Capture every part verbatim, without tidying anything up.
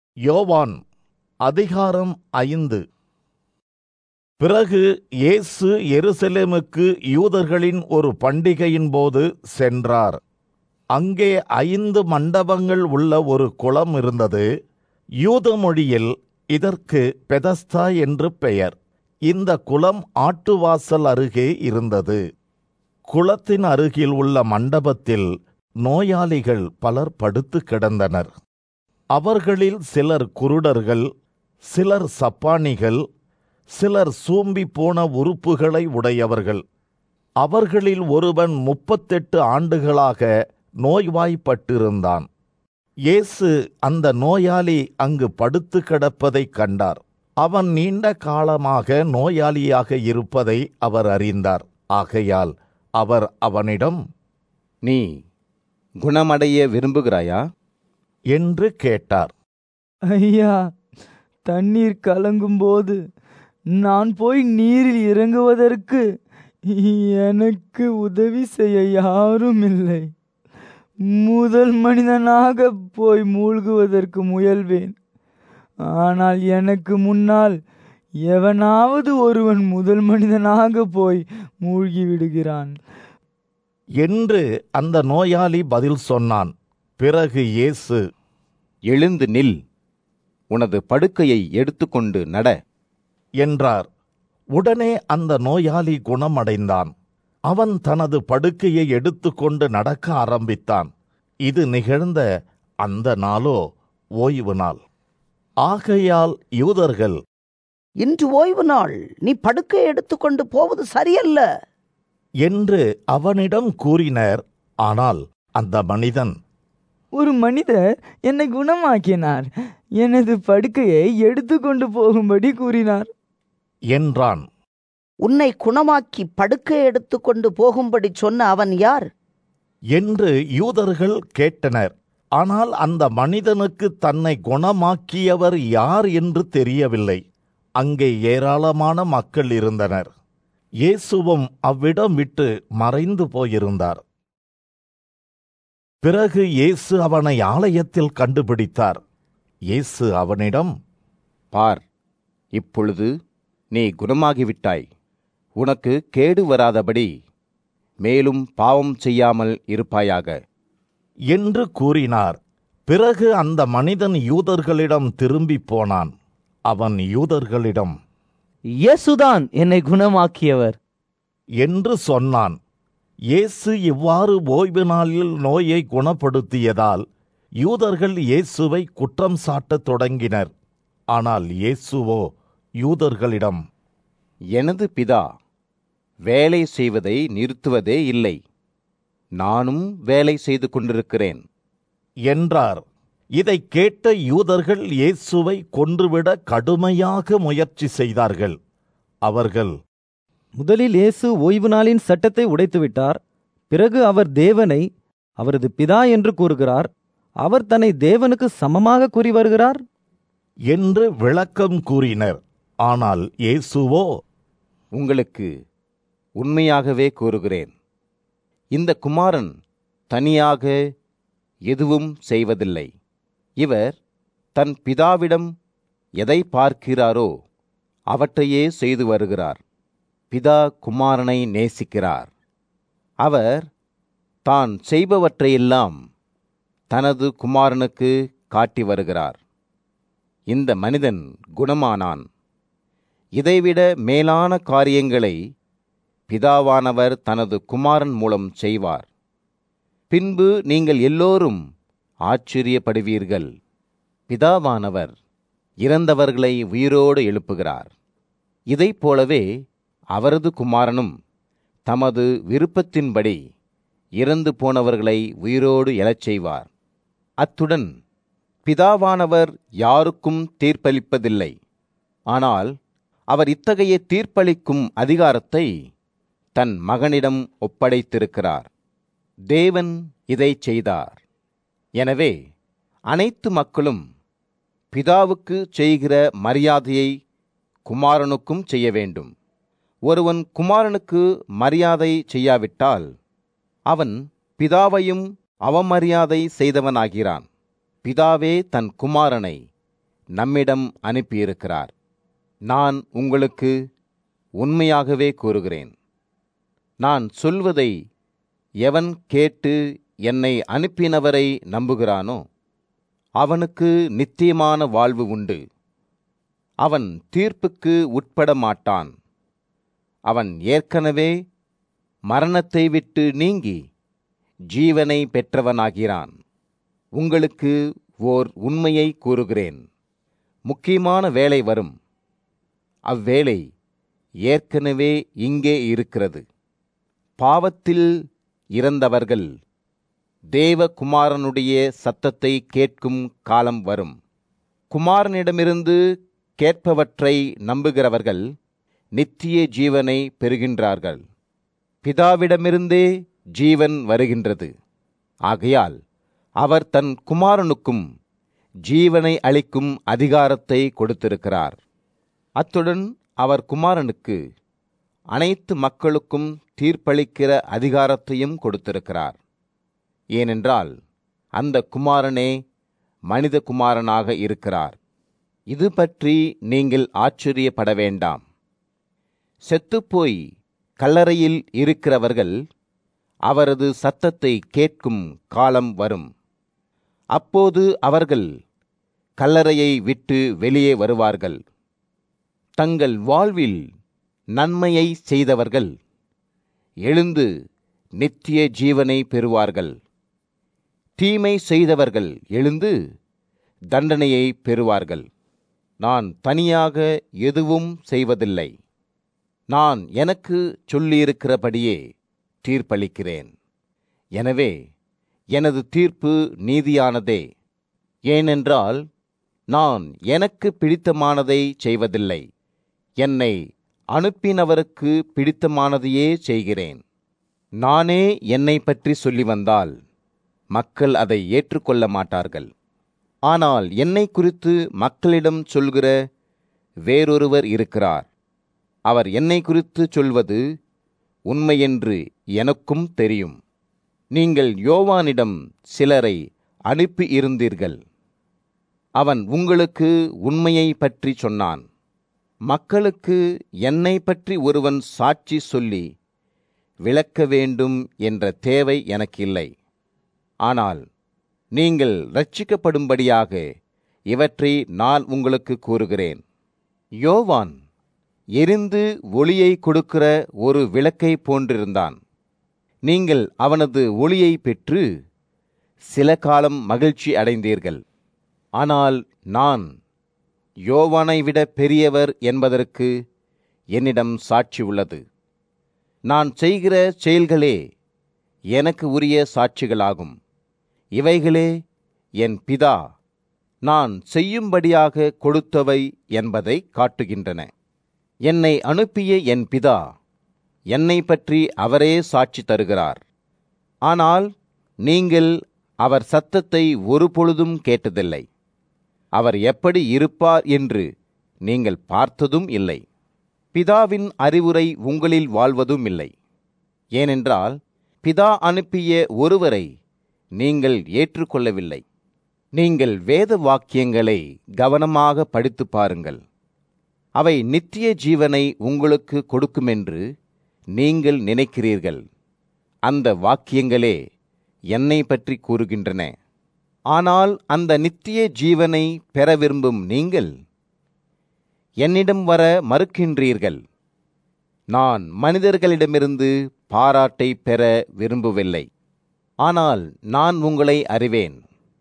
யோவான் அதிகாரம் ஐந்து. பிறகு இயேசு எருசலேமுக்கு யூதர்களின் ஒரு பண்டிகையின் போது சென்றார். அங்கே ஐந்து மண்டபங்கள் உள்ள ஒரு குளம் இருந்தது. யூத மொழியில் இதற்கு பெதஸ்தா என்று பெயர். இந்த குளம் ஆட்டுவாசல் அருகே இருந்தது. குளத்தின் அருகில் உள்ள மண்டபத்தில் நோயாளிகள் பலர் படுத்து கிடந்தனர். அவர்களில் சிலர் குருடர்கள், சிலர் சப்பானிகள், சிலர் சூம்பி போன உறுப்புகளை உடையவர்கள். அவர்களில் ஒருவன் முப்பத்தெட்டு ஆண்டுகளாக நோய்வாய்ப்பட்டிருந்தான். இயேசு அந்த நோயாளி அங்கு படுத்து கிடப்பதைக் கண்டார். அவன் நீண்ட காலமாக நோயாளியாக இருப்பதை அவர் அறிந்தார். ஆகையால் அவர் அவனிடம், நீ குணமடைய விரும்புகிறாயா என்று கேட்டார். ஐயா, தண்ணீர் கலங்கும்போது நான் போய் நீரில் இறங்குவதற்கு எனக்கு உதவி செய்ய யாரும் இல்லை. முதல் மனிதனாக போய் மூழ்குவதற்கு முயல்வேன். ஆனால் எனக்கு முன்னால் எவனாவது ஒருவன் முதல் மனிதனாக போய் மூழ்கி விடுகிறான் என்று அந்த நோயாளி பதில் சொன்னான். பிறகு இயேசு, எழுந்து நில், உனது படுக்கையை எடுத்துக்கொண்டு நட என்றார். உடனே அந்த நோயாளி குணமடைந்தான். அவன் தனது படுக்கையை எடுத்துக்கொண்டு நடக்க ஆரம்பித்தான். இது நிகழ்ந்த அந்த நாளோ ஓய்வு நாள். ஆகையால் யூதர்கள், இன்று ஓய்வு நாள், நீ படுக்கை எடுத்துக்கொண்டு போவது சரியல்ல என்று அவனிடம் கூறினர். ஆனால் அந்த மனிதன், ஒரு மனிதர் என்னை குணமாக்கினார், எனது படுக்கையை எடுத்துக்கொண்டு போகும்படி கூறினார் என்றான். உன்னை குணமாக்கி படுக்கை எடுத்துக்கொண்டு போகும்படி சொன்ன அவன் யார் என்று யூதர்கள் கேட்டனர். ஆனால் அந்த மனிதனுக்கு தன்னை குணமாக்கியவர் யார் என்று தெரியவில்லை. அங்கே ஏராளமான மக்கள் இருந்தனர். இயேசுவும் அவ்விடம் விட்டு மறைந்து போயிருந்தார். பிறகு இயேசு அவனை ஆலயத்தில் கண்டுபிடித்தார். இயேசு அவனிடம், பார், இப்பொழுது நீ குணமாகிவிட்டாய். உனக்கு கேடு வராதபடி மேலும் பாவம் செய்யாமல் இருப்பாயாக என்று கூறினார். பிறகு அந்த மனிதன் யூதர்களிடம் திரும்பி போனான். அவன் யூதர்களிடம், இயேசுதான் என்னை குணமாக்கியவர் என்று சொன்னான். இயேசு இவ்வாறு ஓய்வு நாளில் நோயை குணப்படுத்தியதால் யூதர்கள் இயேசுவை குற்றம் சாட்டத் தொடங்கினர். ஆனால் இயேசுவோ யூதர்களிடம், எனது பிதா வேலை செய்வதை நிறுத்துவதே இல்லை, நானும் வேலை செய்து கொண்டிருக்கிறேன் என்றார். இதைக் கேட்ட யூதர்கள் இயேசுவை கொன்றுவிட கடுமையாக முயற்சி செய்தார்கள். அவர்கள், முதலில் இயேசு ஓய்வு நாளின் சட்டத்தை உடைத்துவிட்டார். பிறகு அவர் தேவனை அவரது பிதா என்று கூறுகிறார். அவர் தன்னை தேவனுக்கு சமமாக கூறி வருகிறார் என்று விளக்கம் கூறினர். ஆனால் இயேசுவோ, உங்களுக்கு உண்மையாகவே கூறுகிறேன், இந்த குமாரன் தனியாக எதுவும் செய்வதில்லை. இவர் தன் பிதாவிடம் எதை பார்க்கிறாரோ அவற்றையே செய்து வருகிறார். பிதா குமாரனை நேசிக்கிறார். அவர் தான் செய்பவற்றையெல்லாம் தனது குமாரனுக்கு காட்டி வருகிறார். இந்த மனிதன் குணமானான். இதைவிட மேலான காரியங்களை பிதாவானவர் தனது குமாரன் மூலம் செய்வார். பின்பு நீங்கள் எல்லோரும் ஆச்சரியப்படுவீர்கள். பிதாவானவர் இறந்தவர்களை உயிரோடு எழுப்புகிறார். இதைப் போலவே அவரது குமாரனும் தமது விருப்பத்தின்படி இறந்து போனவர்களை உயிரோடு எழச் செய்வார். அத்துடன் பிதாவானவர் யாருக்கும் தீர்ப்பளிப்பதில்லை. ஆனால் அவர் இத்தகைய தீர்ப்பளிக்கும் அதிகாரத்தை தன் மகனிடம் ஒப்படைத்திருக்கிறார். தேவன் இதை செய்தார். எனவே அனைத்து மக்களும் பிதாவுக்கு செய்கிற மரியாதையை குமாரனுக்கும் செய்ய வேண்டும். ஒருவன் குமாரனுக்கு மரியாதை செய்யாவிட்டால் அவன் பிதாவையும் அவமரியாதை செய்தவனாகிறான். பிதாவே தன் குமாரனை நம்மிடம் அனுப்பியிருக்கிறார். நான் உங்களுக்கு உண்மையாகவே கூறுகிறேன், நான் சொல்வதை எவன் கேட்டு என்னை அனுப்பினவரை நம்புகிறானோ அவனுக்கு நித்தியமான வாழ்வு உண்டு. அவன் தீர்ப்புக்கு உட்பட மாட்டான். அவன் ஏற்கனவே மரணத்தை விட்டு நீங்கி ஜீவனை பெற்றவனாகிறான். உங்களுக்கு ஓர் உண்மையை கூறுகிறேன். முக்கியமான வேளை வரும். அவ்வேளை ஏற்கனவே இங்கே இருக்கிறது. பாவத்தில் இறந்தவர்கள் தேவகுமாரனுடைய சத்தத்தை கேட்கும் காலம் வரும். குமாரனிடமிருந்து கேட்பவற்றை நம்புகிறவர்கள் நித்திய ஜீவனை பெறுகின்றார்கள். பிதாவிடமிருந்தே ஜீவன் வருகின்றது. ஆகையால் அவர் தன் குமாரனுக்கும் ஜீவனை அளிக்கும் அதிகாரத்தை கொடுத்திருக்கிறார். அத்துடன் அவர் குமாரனுக்கு அனைத்து மக்களுக்கும் தீர்ப்பளிக்கிற அதிகாரத்தையும் கொடுத்திருக்கிறார். ஏனென்றால் அந்த குமாரனே மனித குமாரனாக இருக்கிறார். இது பற்றி நீங்கள் ஆச்சரியப்பட வேண்டாம். செத்துப்போய் கல்லறையில் இருக்கிறவர்கள் அவரது சத்தத்தை கேட்கும் காலம் வரும். அப்போது அவர்கள் கல்லறையை விட்டு வெளியே வருவார்கள். தங்கள் வாழ்வில் நன்மையை செய்தவர்கள் எழுந்து நித்திய ஜீவனை பெறுவார்கள். தீமை செய்தவர்கள் எழுந்து தண்டனையை பெறுவார்கள். நான் தனியாக எதுவும் செய்வதில்லை. நான் எனக்கு சொல்லியிருக்கிறபடியே தீர்ப்பளிக்கிறேன். எனவே எனது தீர்ப்பு நீதியானதே. ஏனென்றால் நான் எனக்கு பிடித்தமானதை செய்வதில்லை, என்னை அனுப்பினவருக்கு பிடித்தமானதையே செய்கிறேன். நானே என்னை பற்றி சொல்லி வந்தால் மக்கள் அதை ஏற்றுக்கொள்ள மாட்டார்கள். ஆனால் என்னை குறித்து மக்களிடம் சொல்கிற வேறொருவர் இருக்கிறார். அவர் என்னை குறித்து சொல்வது உண்மையென்று எனக்கும் தெரியும். நீங்கள் யோவானிடம் சிலரை அனுப்பி இருந்தீர்கள். அவன் உங்களுக்கு உண்மையை பற்றி சொன்னான். மக்களுக்கு என்னை பற்றி ஒருவன் சாட்சி சொல்லி விளக்க வேண்டும் என்ற தேவை எனக்கு இல்லை. ஆனால் நீங்கள் இரட்சிக்கப்படும்படியாக இவற்றை நான் உங்களுக்கு கூறுகிறேன். யோவான் எரிந்து ஒளியை கொடுக்கிற ஒரு விளக்கை போன்றிருந்தான். நீங்கள் அவனது ஒளியை பெற்று சில காலம் மகிழ்ச்சி அடைந்தீர்கள். ஆனால் நான் யோவானை விட பெரியவர் என்பதற்கு என்னிடம் சாட்சி உள்ளது. நான் செய்கிற செயல்களே எனக்கு உரிய சாட்சிகளாகும். இவைகளே என் பிதா நான் செய்யும்படியாக கொடுத்தவை என்பதை காட்டுகின்றன. என்னை அனுப்பிய என் பிதா என்னை பற்றி அவரே சாட்சி தருகிறார். ஆனால் நீங்கள் அவர் சத்தத்தை ஒருபொழுதும் கேட்டதில்லை. அவர் எப்படி இருப்பார் என்று நீங்கள் பார்த்ததும் இல்லை. பிதாவின் அறிவுரை உங்களில் வாழ்வதும் இல்லை. ஏனென்றால் பிதா அனுப்பிய ஒருவரை நீங்கள் ஏற்றுக்கொள்ளவில்லை. நீங்கள் வேத வாக்கியங்களை கவனமாக படித்து பாருங்கள். அவை நித்திய ஜீவனை உங்களுக்கு கொடுக்குமென்று நீங்கள் நினைக்கிறீர்கள். அந்த வாக்கியங்களே என்னை பற்றி கூறுகின்றன. ஆனால் அந்த நித்திய ஜீவனை பெற விரும்பும் நீங்கள் என்னிடம் வர மறுக்கின்றீர்கள். நான் மனிதர்களிடமிருந்து பாராட்டை பெற விரும்பவில்லை. ஆனால் நான் உங்களை அறிவேன்.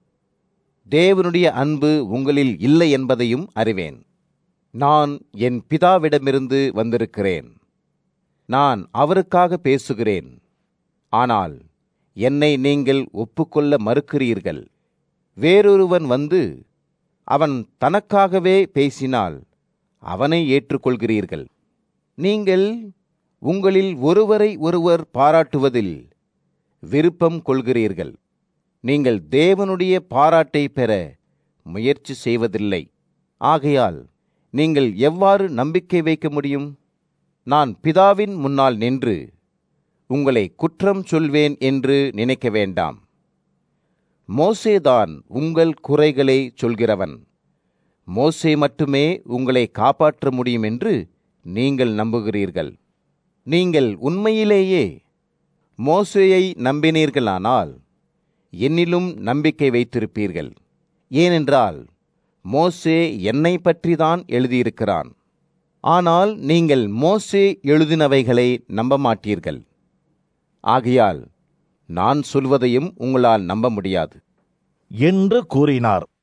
தேவனுடைய அன்பு உங்களில் இல்லை என்பதையும் அறிவேன். நான் என் பிதாவிடமிருந்து வந்திருக்கிறேன். நான் அவருக்காக பேசுகிறேன். ஆனால் என்னை நீங்கள் ஒப்புக்கொள்ள மறுக்கிறீர்கள். வேறொருவன் வந்து அவன் தனக்காகவே பேசினால் அவனை ஏற்றுக்கொள்கிறீர்கள். நீங்கள் உங்களில் ஒருவரை ஒருவர் பாராட்டுவதில் விருப்பம் கொள்கிறீர்கள். நீங்கள் தேவனுடைய பாராட்டை பெற முயற்சி செய்வதில்லை. ஆகையால் நீங்கள் எவ்வாறு நம்பிக்கை வைக்க முடியும்? நான் பிதாவின் முன்னால் நின்று உங்களை குற்றம் சொல்வேன் என்று நினைக்க வேண்டாம். மோசேதான் உங்கள் குறைகளை சொல்கிறவன். மோசே மட்டுமே உங்களை காப்பாற்ற முடியும் என்று நீங்கள் நம்புகிறீர்கள். நீங்கள் உண்மையிலேயே மோசேயை நம்பினீர்களானால் என்னிலும் நம்பிக்கை வைத்திருப்பீர்கள். ஏனென்றால் மோசே என்னை பற்றிதான் எழுதியிருக்கிறான். ஆனால் நீங்கள் மோசே எழுதினவைகளை நம்ப மாட்டீர்கள். ஆகையால் நான் சொல்வதையும் உங்களால் நம்ப முடியாது என்று கூறினார்.